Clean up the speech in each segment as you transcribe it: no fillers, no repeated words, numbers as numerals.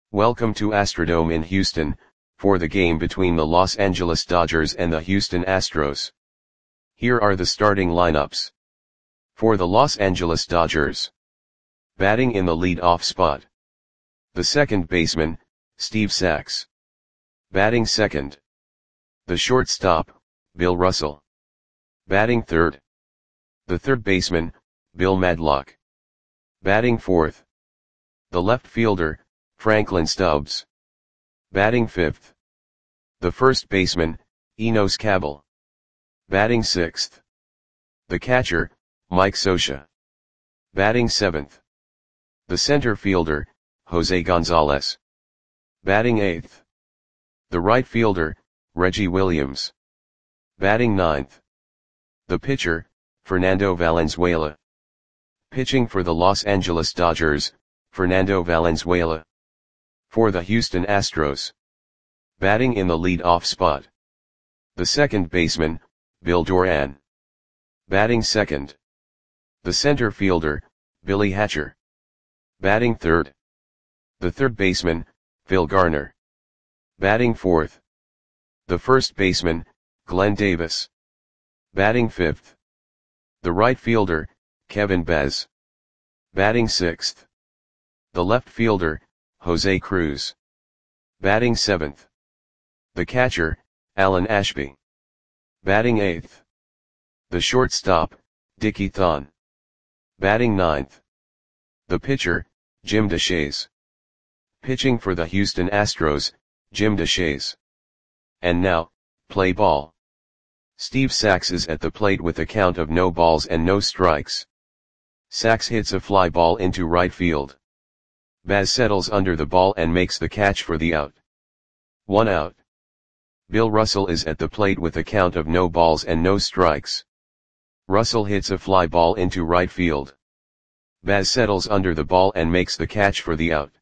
Welcome to Astrodome in Houston, for the game between the Los Angeles Dodgers and the Houston Astros. Here are the starting lineups. For the Los Angeles Dodgers. Batting in the lead-off spot. The second baseman, Steve Sax. Batting second. The shortstop, Bill Russell. Batting third. The third baseman, Bill Madlock. Batting fourth. The left fielder, Franklin Stubbs. Batting fifth. The first baseman, Enos Cabell. Batting sixth. The catcher, Mike Scioscia. Batting seventh. The center fielder, Jose Gonzalez. Batting eighth. The right fielder, Reggie Williams. Batting ninth. The pitcher, Fernando Valenzuela. Pitching for the Los Angeles Dodgers, Fernando Valenzuela. For the Houston Astros. Batting in the lead-off spot. The second baseman, Bill Doran. Batting second. The center fielder, Billy Hatcher. Batting third. The third baseman, Phil Garner. Batting fourth. The first baseman, Glenn Davis. Batting fifth. The right fielder, Kevin Bez. Batting sixth. The left fielder, Jose Cruz. Batting seventh. The catcher, Alan Ashby. Batting eighth. The shortstop, Dickie Thon. Batting ninth. The pitcher, Jim Deshaies. Pitching for the Houston Astros, Jim Deshaies. And now, play ball. Steve Sax is at the plate with a count of no balls and no strikes. Sax hits a fly ball into right field. Baz settles under the ball and makes the catch for the out. 1 out. Bill Russell is at the plate with a count of no balls and no strikes. Russell hits a fly ball into right field. Baz settles under the ball and makes the catch for the out.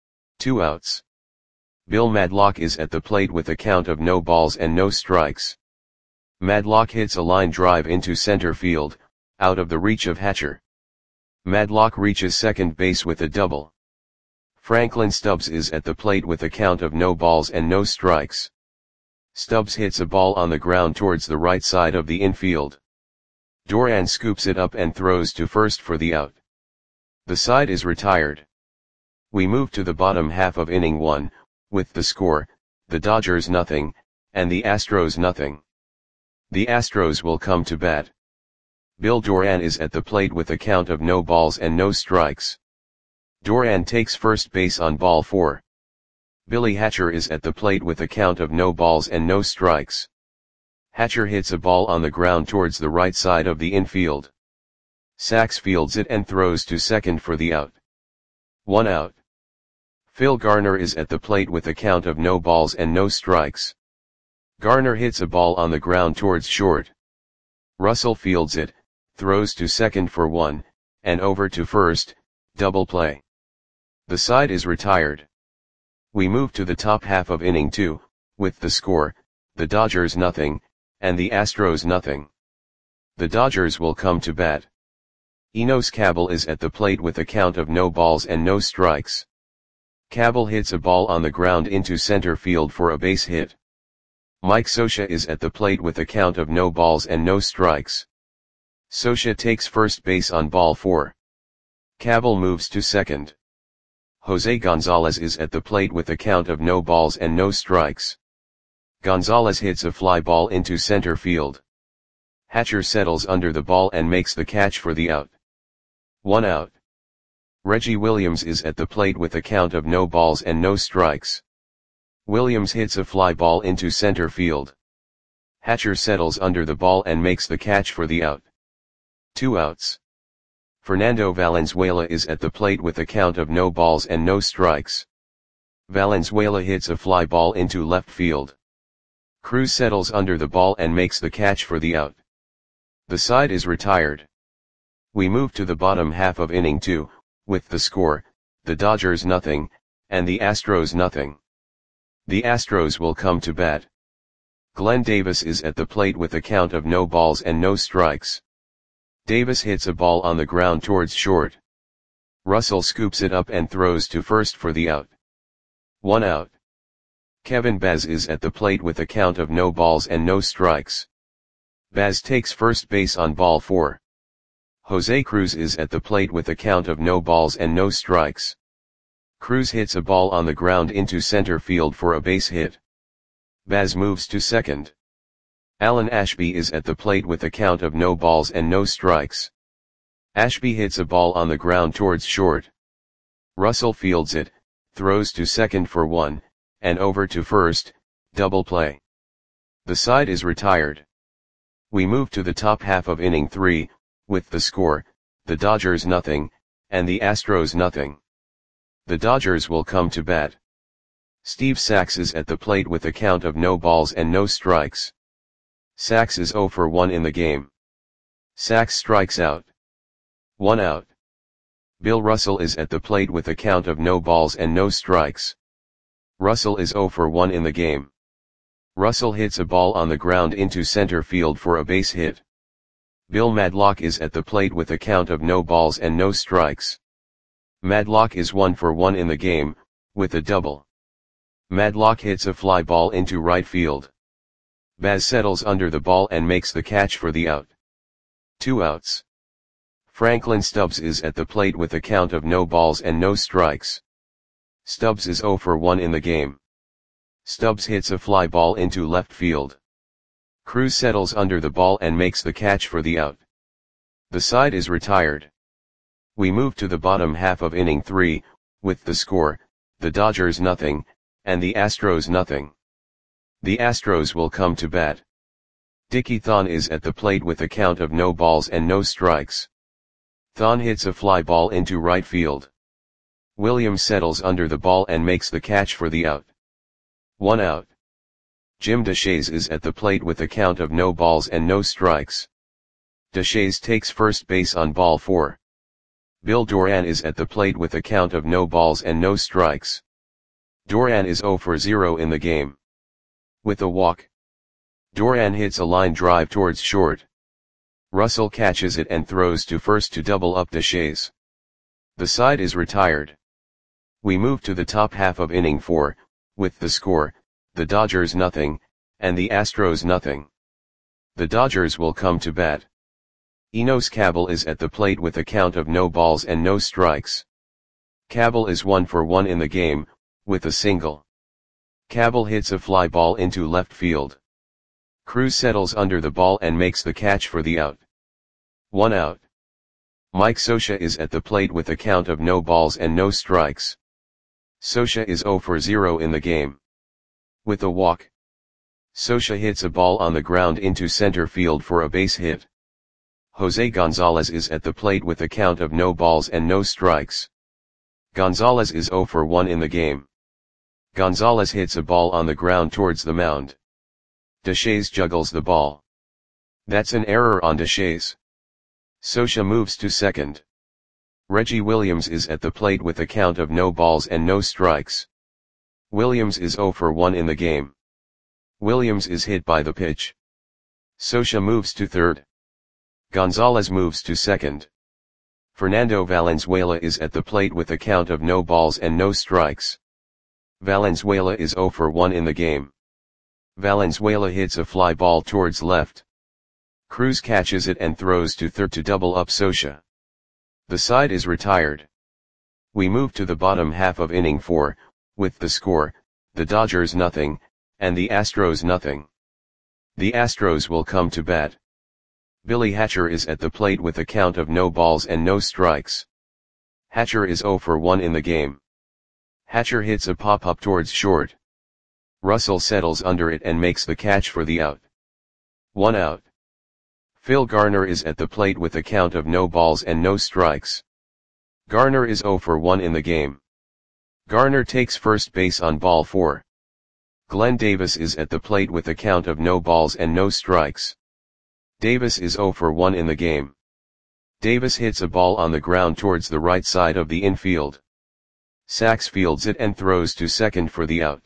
2 outs. Bill Madlock is at the plate with a count of no balls and no strikes. Madlock hits a line drive into center field, out of the reach of Hatcher. Madlock reaches second base with a double. Franklin Stubbs is at the plate with a count of no balls and no strikes. Stubbs hits a ball on the ground towards the right side of the infield. Doran scoops it up and throws to first for the out. The side is retired. We move to the bottom half of inning 1, with the score, the Dodgers nothing, and the Astros nothing. The Astros will come to bat. Bill Doran is at the plate with a count of no balls and no strikes. Doran takes first base on ball 4. Billy Hatcher is at the plate with a count of no balls and no strikes. Hatcher hits a ball on the ground towards the right side of the infield. Sax fields it and throws to second for the out. 1 out. Phil Garner is at the plate with a count of no balls and no strikes. Garner hits a ball on the ground towards short. Russell fields it, throws to second for 1, and over to first, double play. The side is retired. We move to the top half of inning 2, with the score, the Dodgers nothing, and the Astros nothing. The Dodgers will come to bat. Enos Cabell is at the plate with a count of no balls and no strikes. Cabell hits a ball on the ground into center field for a base hit. Mike Scioscia is at the plate with a count of no balls and no strikes. Scioscia takes first base on ball 4. Cabell moves to second. Jose Gonzalez is at the plate with a count of no balls and no strikes. Gonzalez hits a fly ball into center field. Hatcher settles under the ball and makes the catch for the out. 1 out. Reggie Williams is at the plate with a count of no balls and no strikes. Williams hits a fly ball into center field. Hatcher settles under the ball and makes the catch for the out. 2 outs. Fernando Valenzuela is at the plate with a count of no balls and no strikes. Valenzuela hits a fly ball into left field. Cruz settles under the ball and makes the catch for the out. The side is retired. We move to the bottom half of inning 2, with the score, the Dodgers nothing, and the Astros nothing. The Astros will come to bat. Glenn Davis is at the plate with a count of no balls and no strikes. Davis hits a ball on the ground towards short. Russell scoops it up and throws to first for the out. 1 out. Kevin Baz is at the plate with a count of no balls and no strikes. Baz takes first base on ball 4. Jose Cruz is at the plate with a count of no balls and no strikes. Cruz hits a ball on the ground into center field for a base hit. Baz moves to second. Alan Ashby is at the plate with a count of no balls and no strikes. Ashby hits a ball on the ground towards short. Russell fields it, throws to second for 1, and over to first, double play. The side is retired. We move to the top half of inning 3, with the score, the Dodgers nothing, and the Astros nothing. The Dodgers will come to bat. Steve Sax is at the plate with a count of no balls and no strikes. Sax is 0 for 1 in the game. Sax strikes out. 1 out. Bill Russell is at the plate with a count of no balls and no strikes. Russell is 0 for 1 in the game. Russell hits a ball on the ground into center field for a base hit. Bill Madlock is at the plate with a count of no balls and no strikes. Madlock is 1 for 1 in the game, with a double. Madlock hits a fly ball into right field. Baz settles under the ball and makes the catch for the out. 2 outs. Franklin Stubbs is at the plate with a count of no balls and no strikes. Stubbs is 0 for 1 in the game. Stubbs hits a fly ball into left field. Cruz settles under the ball and makes the catch for the out. The side is retired. We move to the bottom half of inning 3, with the score, the Dodgers nothing, and the Astros nothing. The Astros will come to bat. Dickie Thon is at the plate with a count of no balls and no strikes. Thon hits a fly ball into right field. Williams settles under the ball and makes the catch for the out. 1 out. Jim Deshaies is at the plate with a count of no balls and no strikes. Deshaies takes first base on ball 4. Bill Doran is at the plate with a count of no balls and no strikes. Doran is 0 for 0 in the game. With a walk. Doran hits a line drive towards short. Russell catches it and throws to first to double up Deshaies. The side is retired. We move to the top half of inning 4, with the score, the Dodgers nothing, and the Astros nothing. The Dodgers will come to bat. Enos Cabell is at the plate with a count of no balls and no strikes. Cabell is 1 for 1 in the game, with a single. Cabell hits a fly ball into left field. Cruz settles under the ball and makes the catch for the out. 1 out. Mike Scioscia is at the plate with a count of no balls and no strikes. Scioscia is 0 for 0 in the game. With a walk. Scioscia hits a ball on the ground into center field for a base hit. Jose Gonzalez is at the plate with a count of no balls and no strikes. Gonzalez is 0 for 1 in the game. Gonzalez hits a ball on the ground towards the mound. Deshaies juggles the ball. That's an error on Deshaies. Scioscia moves to second. Reggie Williams is at the plate with a count of no balls and no strikes. Williams is 0 for 1 in the game. Williams is hit by the pitch. Scioscia moves to third. Gonzalez moves to second. Fernando Valenzuela is at the plate with a count of no balls and no strikes. Valenzuela is 0 for 1 in the game. Valenzuela hits a fly ball towards left. Cruz catches it and throws to third to double up Scioscia. The side is retired. We move to the bottom half of inning 4, with the score, the Dodgers nothing, and the Astros nothing. The Astros will come to bat. Billy Hatcher is at the plate with a count of no balls and no strikes. Hatcher is 0 for 1 in the game. Hatcher hits a pop-up towards short. Russell settles under it and makes the catch for the out. 1 out. Phil Garner is at the plate with a count of no balls and no strikes. Garner is 0 for 1 in the game. Garner takes first base on ball 4. Glenn Davis is at the plate with a count of no balls and no strikes. Davis is 0 for 1 in the game. Davis hits a ball on the ground towards the right side of the infield. Sax fields it and throws to second for the out.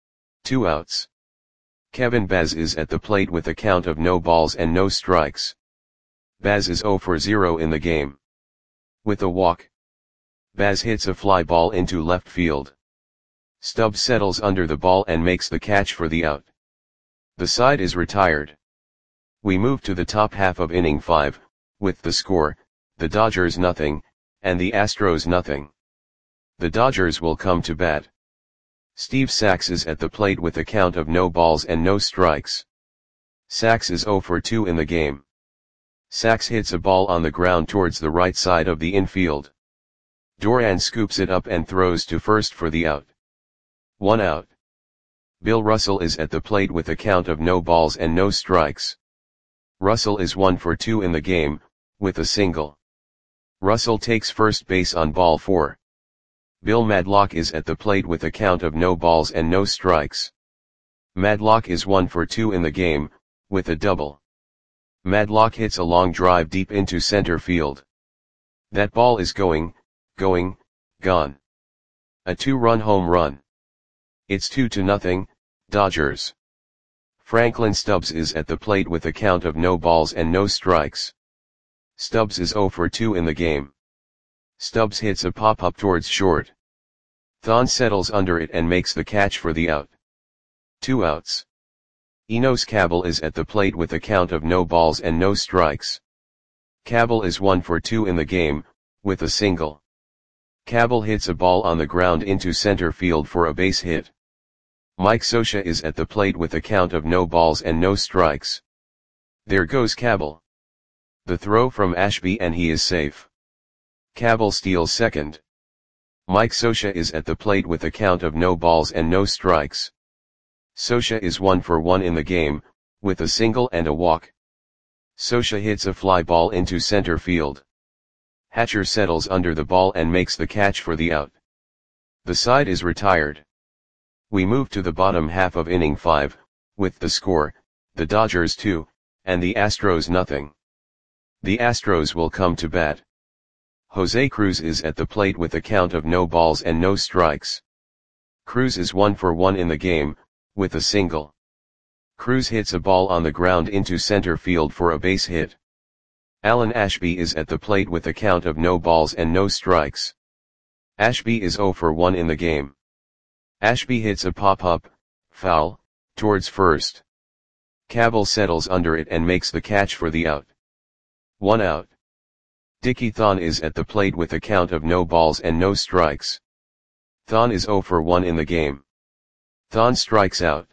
2 outs. Kevin Baz is at the plate with a count of no balls and no strikes. Baz is 0 for 0 in the game. With a walk. Baz hits a fly ball into left field. Stubbs settles under the ball and makes the catch for the out. The side is retired. We move to the top half of inning 5, with the score, the Dodgers nothing, and the Astros nothing. The Dodgers will come to bat. Steve Sax is at the plate with a count of no balls and no strikes. Sax is 0 for 2 in the game. Sax hits a ball on the ground towards the right side of the infield. Doran scoops it up and throws to first for the out. 1 out. Bill Russell is at the plate with a count of no balls and no strikes. Russell is 1 for 2 in the game, with a single. Russell takes first base on ball 4. Bill Madlock is at the plate with a count of no balls and no strikes. Madlock is 1 for 2 in the game, with a double. Madlock hits a long drive deep into center field. That ball is gone. A 2-run home run. It's 2-0, Dodgers. Franklin Stubbs is at the plate with a count of no balls and no strikes. Stubbs is 0 for 2 in the game. Stubbs hits a pop-up towards short. Thon settles under it and makes the catch for the out. 2 outs. Enos Cabell is at the plate with a count of no balls and no strikes. Cabell is 1 for 2 in the game, with a single. Cabell hits a ball on the ground into center field for a base hit. Mike Scioscia is at the plate with a count of no balls and no strikes. There goes Cabell. The throw from Ashby and he is safe. Cabell steals second. Mike Scioscia is at the plate with a count of no balls and no strikes. Scioscia is 1 for 1 in the game, with a single and a walk. Scioscia hits a fly ball into center field. Hatcher settles under the ball and makes the catch for the out. The side is retired. We move to the bottom half of inning 5, with the score, the Dodgers 2, and the Astros nothing. The Astros will come to bat. Jose Cruz is at the plate with a count of no balls and no strikes. Cruz is 1 for 1 in the game, with a single. Cruz hits a ball on the ground into center field for a base hit. Alan Ashby is at the plate with a count of no balls and no strikes. Ashby is 0 for 1 in the game. Ashby hits a pop-up, foul, towards first. Cabell settles under it and makes the catch for the out. 1 out. Dickie Thon is at the plate with a count of no balls and no strikes. Thon is 0 for 1 in the game. Thon strikes out.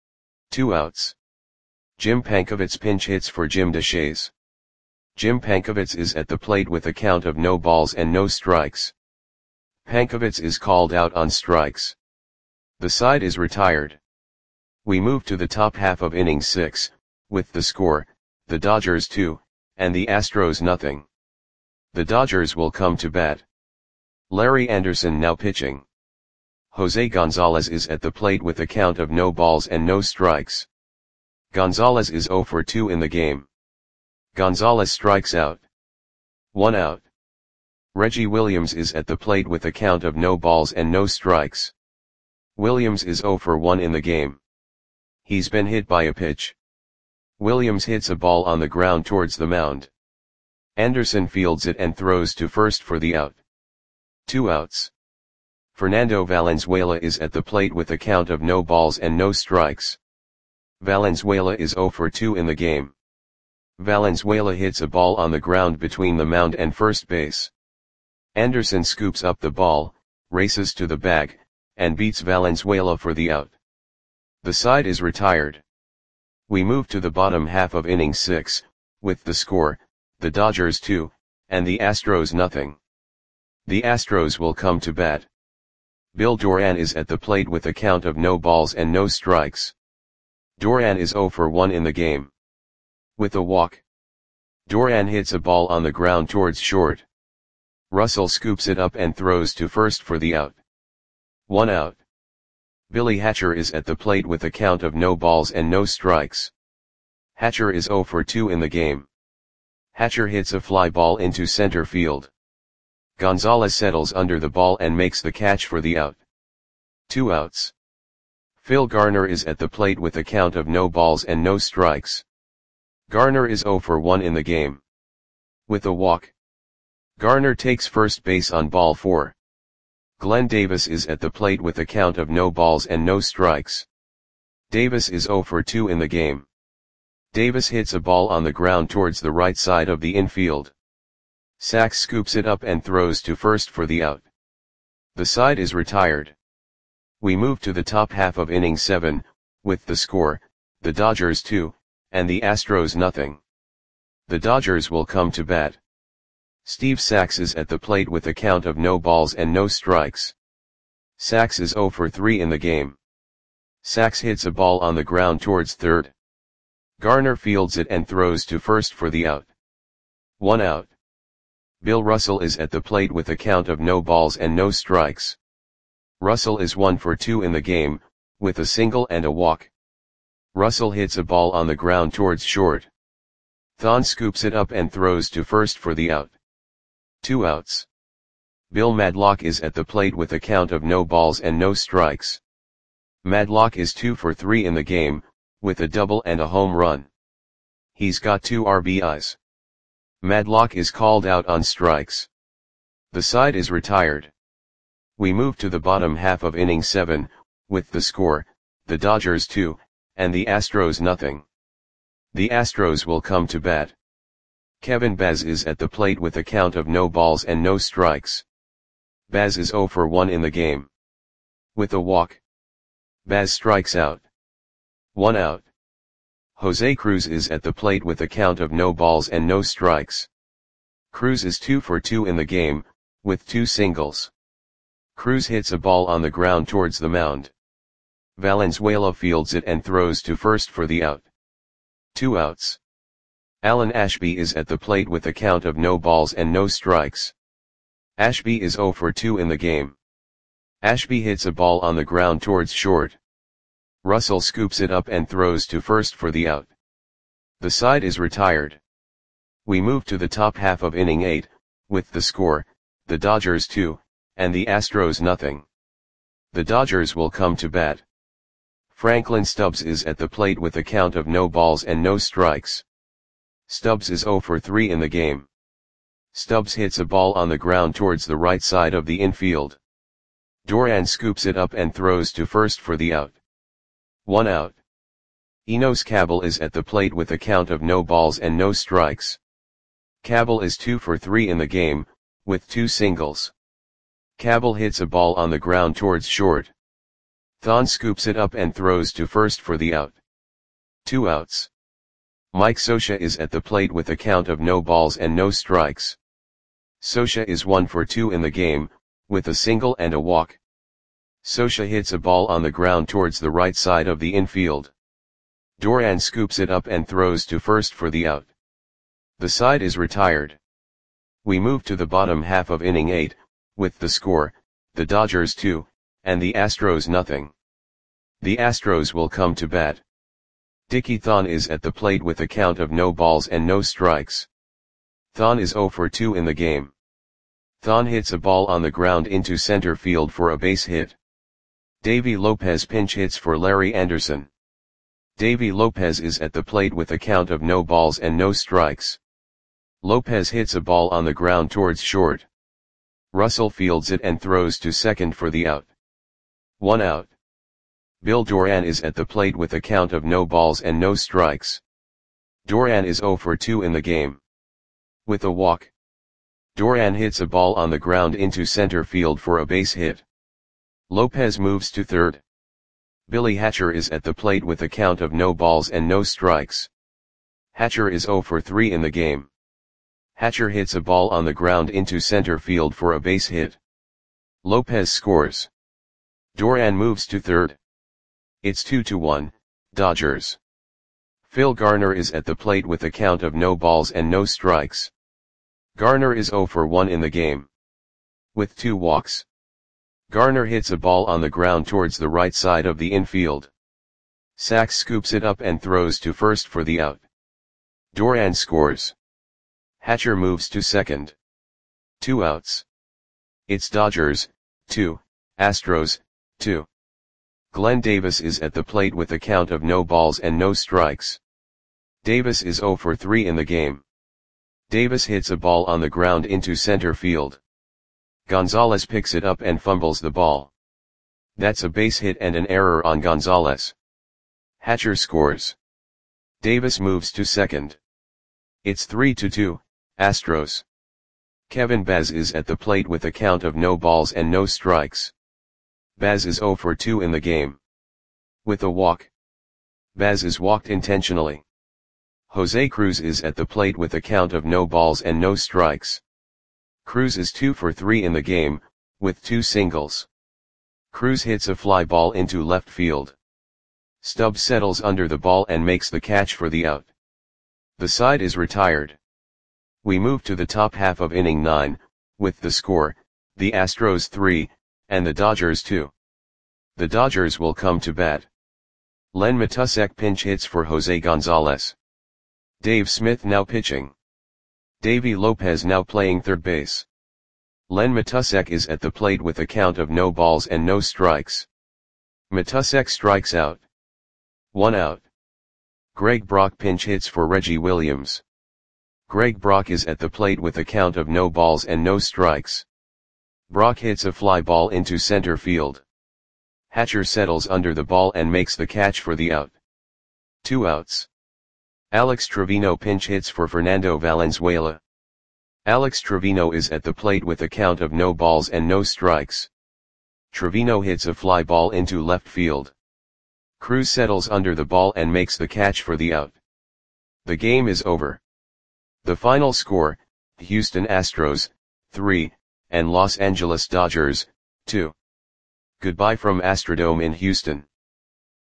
2 outs. Jim Pankovits pinch hits for Jim Deshaies. Jim Pankovits is at the plate with a count of no balls and no strikes. Pankovits is called out on strikes. The side is retired. We move to the top half of inning 6, with the score, the Dodgers 2, and the Astros nothing. The Dodgers will come to bat. Larry Anderson now pitching. Jose Gonzalez is at the plate with a count of no balls and no strikes. Gonzalez is 0 for 2 in the game. Gonzalez strikes out. 1 out. Reggie Williams is at the plate with a count of no balls and no strikes. Williams is 0 for 1 in the game. He's been hit by a pitch. Williams hits a ball on the ground towards the mound. Anderson fields it and throws to first for the out. 2 outs. Fernando Valenzuela is at the plate with a count of no balls and no strikes. Valenzuela is 0 for 2 in the game. Valenzuela hits a ball on the ground between the mound and first base. Anderson scoops up the ball, races to the bag, and beats Valenzuela for the out. The side is retired. We move to the bottom half of inning 6, with the score, the Dodgers 2, and the Astros nothing. The Astros will come to bat. Bill Doran is at the plate with a count of no balls and no strikes. Doran is 0 for 1 in the game. With a walk. Doran hits a ball on the ground towards short. Russell scoops it up and throws to first for the out. 1 out. Billy Hatcher is at the plate with a count of no balls and no strikes. Hatcher is 0 for 2 in the game. Hatcher hits a fly ball into center field. Gonzalez settles under the ball and makes the catch for the out. 2 outs. Phil Garner is at the plate with a count of no balls and no strikes. Garner is 0 for 1 in the game. With a walk. Garner takes first base on ball 4. Glenn Davis is at the plate with a count of no balls and no strikes. Davis is 0 for 2 in the game. Davis hits a ball on the ground towards the right side of the infield. Sachs scoops it up and throws to first for the out. The side is retired. We move to the top half of inning 7, with the score, the Dodgers 2, and the Astros nothing. The Dodgers will come to bat. Steve Sachs is at the plate with a count of no balls and no strikes. Sachs is 0 for 3 in the game. Sachs hits a ball on the ground towards third. Garner fields it and throws to first for the out. 1 out. Bill Russell is at the plate with a count of no balls and no strikes. Russell is 1 for 2 in the game, with a single and a walk. Russell hits a ball on the ground towards short. Thon scoops it up and throws to first for the out. 2 outs. Bill Madlock is at the plate with a count of no balls and no strikes. Madlock is 2 for 3 in the game, with a double and a home run. He's got 2 RBIs. Madlock is called out on strikes. The side is retired. We move to the bottom half of inning 7, with the score, the Dodgers 2, and the Astros nothing. The Astros will come to bat. Kevin Baz is at the plate with a count of no balls and no strikes. Baz is 0 for 1 in the game. With a walk, Baz strikes out. 1 out. Jose Cruz is at the plate with a count of no balls and no strikes. Cruz is 2 for 2 in the game, with 2 singles. Cruz hits a ball on the ground towards the mound. Valenzuela fields it and throws to first for the out. 2 outs. Alan Ashby is at the plate with a count of no balls and no strikes. Ashby is 0 for 2 in the game. Ashby hits a ball on the ground towards short. Russell scoops it up and throws to first for the out. The side is retired. We move to the top half of inning 8, with the score, the Dodgers 2, and the Astros nothing. The Dodgers will come to bat. Franklin Stubbs is at the plate with a count of no balls and no strikes. Stubbs is 0 for 3 in the game. Stubbs hits a ball on the ground towards the right side of the infield. Doran scoops it up and throws to first for the out. 1 out. Enos Cabell is at the plate with a count of no balls and no strikes. Cabell is 2 for 3 in the game, with 2 singles. Cabell hits a ball on the ground towards short. Thon scoops it up and throws to first for the out. 2 outs. Mike Scioscia is at the plate with a count of no balls and no strikes. Scioscia is 1 for 2 in the game, with a single and a walk. Scioscia hits a ball on the ground towards the right side of the infield. Doran scoops it up and throws to first for the out. The side is retired. We move to the bottom half of inning 8, with the score, the Dodgers 2, and the Astros nothing. The Astros will come to bat. Dickie Thon is at the plate with a count of no balls and no strikes. Thon is 0 for 2 in the game. Thon hits a ball on the ground into center field for a base hit. Davy Lopez pinch hits for Larry Anderson. Davy Lopez is at the plate with a count of no balls and no strikes. Lopez hits a ball on the ground towards short. Russell fields it and throws to second for the out. 1 out. Bill Doran is at the plate with a count of no balls and no strikes. Doran is 0 for 2 in the game. With a walk, Doran hits a ball on the ground into center field for a base hit. Lopez moves to third. Billy Hatcher is at the plate with a count of no balls and no strikes. Hatcher is 0 for 3 in the game. Hatcher hits a ball on the ground into center field for a base hit. Lopez scores. Doran moves to third. It's 2-1, Dodgers. Phil Garner is at the plate with a count of no balls and no strikes. Garner is 0 for 1 in the game. With 2 walks, Garner hits a ball on the ground towards the right side of the infield. Sachs scoops it up and throws to first for the out. Doran scores. Hatcher moves to second. 2 outs. It's Dodgers, 2, Astros, 2. Glenn Davis is at the plate with a count of no balls and no strikes. Davis is 0 for 3 in the game. Davis hits a ball on the ground into center field. Gonzalez picks it up and fumbles the ball. That's a base hit and an error on Gonzalez. Hatcher scores. Davis moves to second. It's 3-2, Astros. Kevin Baz is at the plate with a count of no balls and no strikes. Baz is 0 for 2 in the game. With a walk. Baz is walked intentionally. Jose Cruz is at the plate with a count of no balls and no strikes. Cruz is 2 for 3 in the game, with 2 singles. Cruz hits a fly ball into left field. Stubbs settles under the ball and makes the catch for the out. The side is retired. We move to the top half of inning 9, with the score, the Astros 3, and the Dodgers 2. The Dodgers will come to bat. Len Matusek pinch hits for Jose Gonzalez. Dave Smith now pitching. Davy Lopez now playing third base. Len Matusek is at the plate with a count of no balls and no strikes. Matusek strikes out. 1 out. Greg Brock pinch hits for Reggie Williams. Greg Brock is at the plate with a count of no balls and no strikes. Brock hits a fly ball into center field. Hatcher settles under the ball and makes the catch for the out. 2 outs. Alex Trevino pinch hits for Fernando Valenzuela. Alex Trevino is at the plate with a count of no balls and no strikes. Trevino hits a fly ball into left field. Cruz settles under the ball and makes the catch for the out. The game is over. The final score, Houston Astros, 3, and Los Angeles Dodgers, 2. Goodbye from Astrodome in Houston.